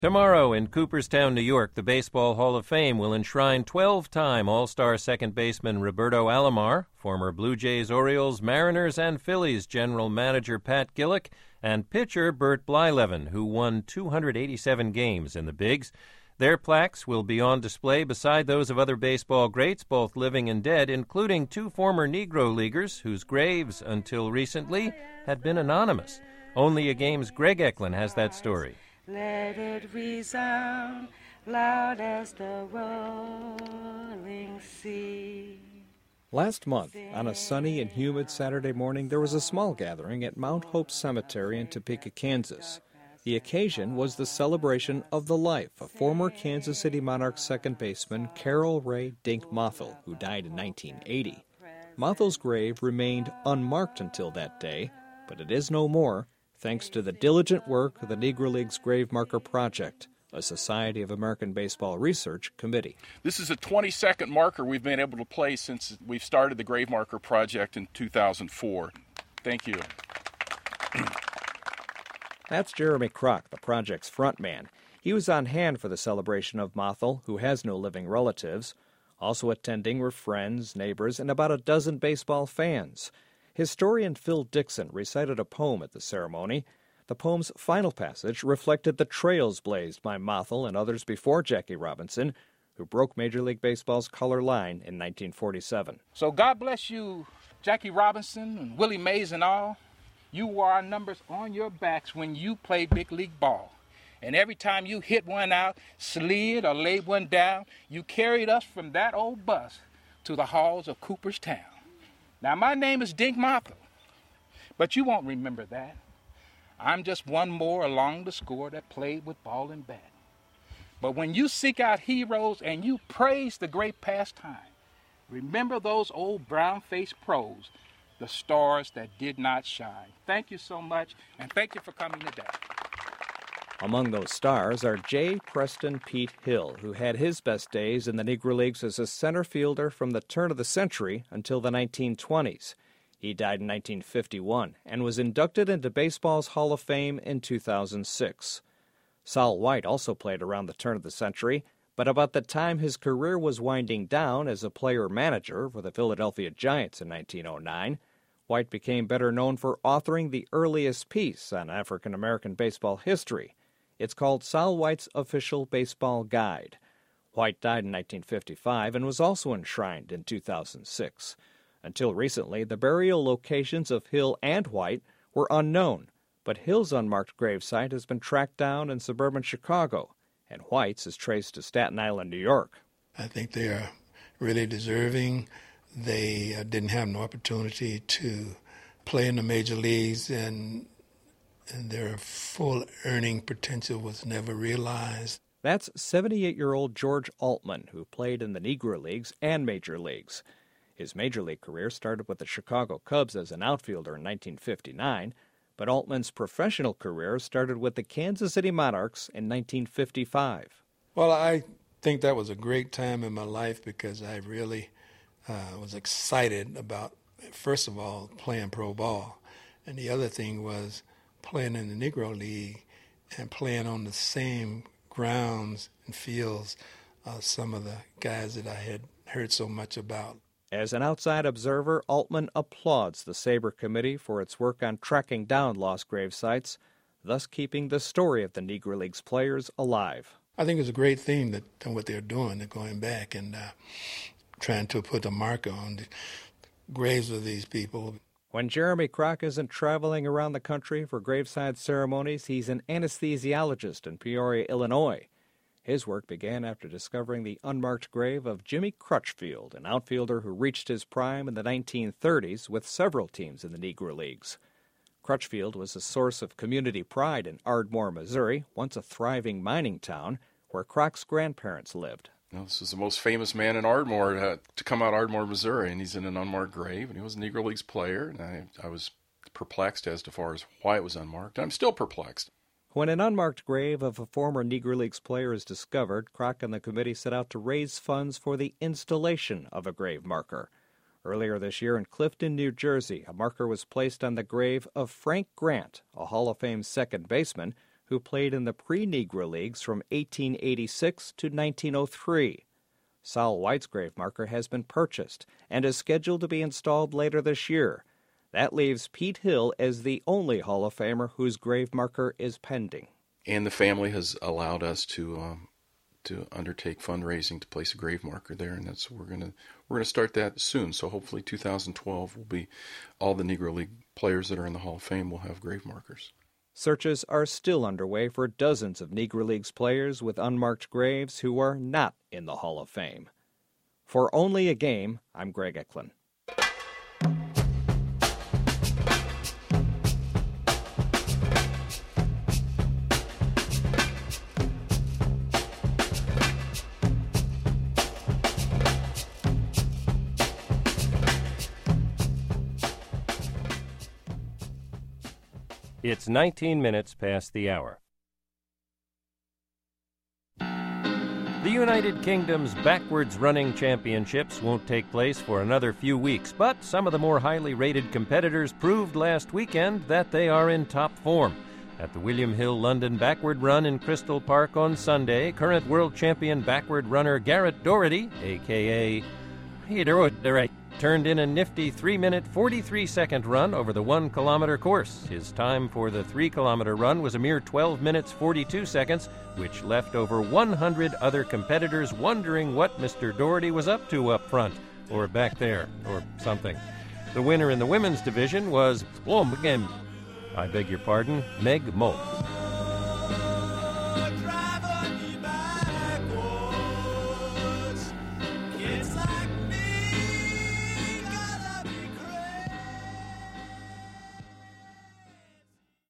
Tomorrow in Cooperstown, New York, the Baseball Hall of Fame will enshrine 12-time All-Star second baseman Roberto Alomar, former Blue Jays, Orioles, Mariners, and Phillies general manager Pat Gillick, and pitcher Bert Blyleven, who won 287 games in the Bigs. Their plaques will be on display beside those of other baseball greats, both living and dead, including two former Negro Leaguers whose graves, until recently, had been anonymous. Only a Game's Greg Eklund has that story. Let it resound loud as the rolling sea. Last month, on a sunny and humid Saturday morning, there was a small gathering at Mount Hope Cemetery in Topeka, Kansas. The occasion was the celebration of the life of former Kansas City Monarchs second baseman Carroll Ray Dink Mothel, who died in 1980. Mothel's grave remained unmarked until that day, but it is no more, thanks to the diligent work of the Negro Leagues Grave Marker Project, a Society of American Baseball Research committee. This is a 22nd marker we've been able to place since we've started the Grave Marker Project in 2004. Thank you. That's Jeremy Kroc, the project's frontman. He was on hand for the celebration of Mothel, who has no living relatives. Also attending were friends, neighbors, and about a dozen baseball fans. Historian Phil Dixon recited a poem at the ceremony. The poem's final passage reflected the trails blazed by Mothel and others before Jackie Robinson, who broke Major League Baseball's color line in 1947. So God bless you, Jackie Robinson and Willie Mays and all. You wore our numbers on your backs when you played big league ball. And every time you hit one out, slid or laid one down, you carried us from that old bus to the halls of Cooperstown. Now, my name is Dink Mothel, but you won't remember that. I'm just one more along the score that played with ball and bat. But when you seek out heroes and you praise the great past time, remember those old brown-faced pros, the stars that did not shine. Thank you so much, and thank you for coming today. Among those stars are J. Preston Pete Hill, who had his best days in the Negro Leagues as a center fielder from the turn of the century until the 1920s. He died in 1951 and was inducted into baseball's Hall of Fame in 2006. Sal White also played around the turn of the century, but about the time his career was winding down as a player-manager for the Philadelphia Giants in 1909, White became better known for authoring the earliest piece on African-American baseball history. It's called Sal White's Official Baseball Guide. White died in 1955 and was also enshrined in 2006. Until recently, the burial locations of Hill and White were unknown, but Hill's unmarked gravesite has been tracked down in suburban Chicago, and White's is traced to Staten Island, New York. I think they are really deserving. They didn't have an opportunity to play in the major leagues, and their full earning potential was never realized. That's 78-year-old George Altman, who played in the Negro Leagues and Major Leagues. His Major League career started with the Chicago Cubs as an outfielder in 1959, but Altman's professional career started with the Kansas City Monarchs in 1955. Well, I think that was a great time in my life because I really was excited about, first of all, playing pro ball. And the other thing was playing in the Negro League and playing on the same grounds and fields some of the guys that I had heard so much about. As an outside observer, Altman applauds the SABR Committee for its work on tracking down lost grave sites, thus keeping the story of the Negro Leagues players alive. I think it's a great thing that what they're doing. They're going back and trying to put a marker on the graves of these people. When Jeremy Kroc isn't traveling around the country for graveside ceremonies, he's an anesthesiologist in Peoria, Illinois. His work began after discovering the unmarked grave of Jimmy Crutchfield, an outfielder who reached his prime in the 1930s with several teams in the Negro Leagues. Crutchfield was a source of community pride in Ardmore, Missouri, once a thriving mining town where Kroc's grandparents lived. This is the most famous man in Ardmore to come out of Ardmore, Missouri, and he's in an unmarked grave, and he was a Negro Leagues player, and I was perplexed as to far as why it was unmarked. I'm still perplexed. When an unmarked grave of a former Negro Leagues player is discovered, Kroc and the committee set out to raise funds for the installation of a grave marker. Earlier this year in Clifton, New Jersey, a marker was placed on the grave of Frank Grant, a Hall of Fame second baseman, who played in the pre-Negro Leagues from 1886 to 1903. Sol White's grave marker has been purchased and is scheduled to be installed later this year. That leaves Pete Hill as the only Hall of Famer whose grave marker is pending. And the family has allowed us to undertake fundraising to place a grave marker there, and that's we're gonna start that soon. So hopefully 2012 will be all the Negro League players that are in the Hall of Fame will have grave markers. Searches are still underway for dozens of Negro Leagues players with unmarked graves who are not in the Hall of Fame. For Only a Game, I'm Greg Eklund. It's 19 minutes past the hour. The United Kingdom's backwards running championships won't take place for another few weeks, but some of the more highly rated competitors proved last weekend that they are in top form. At the William Hill London Backward Run in Crystal Park on Sunday, current world champion backward runner Garrett Doherty, a.k.a. turned in a nifty 3-minute, 43-second run over the 1-kilometer course. His time for the 3-kilometer run was a mere 12 minutes, 42 seconds, which left over 100 other competitors wondering what Mr. Doherty was up to up front, or back there, or something. The winner in the women's division was, Meg Moult.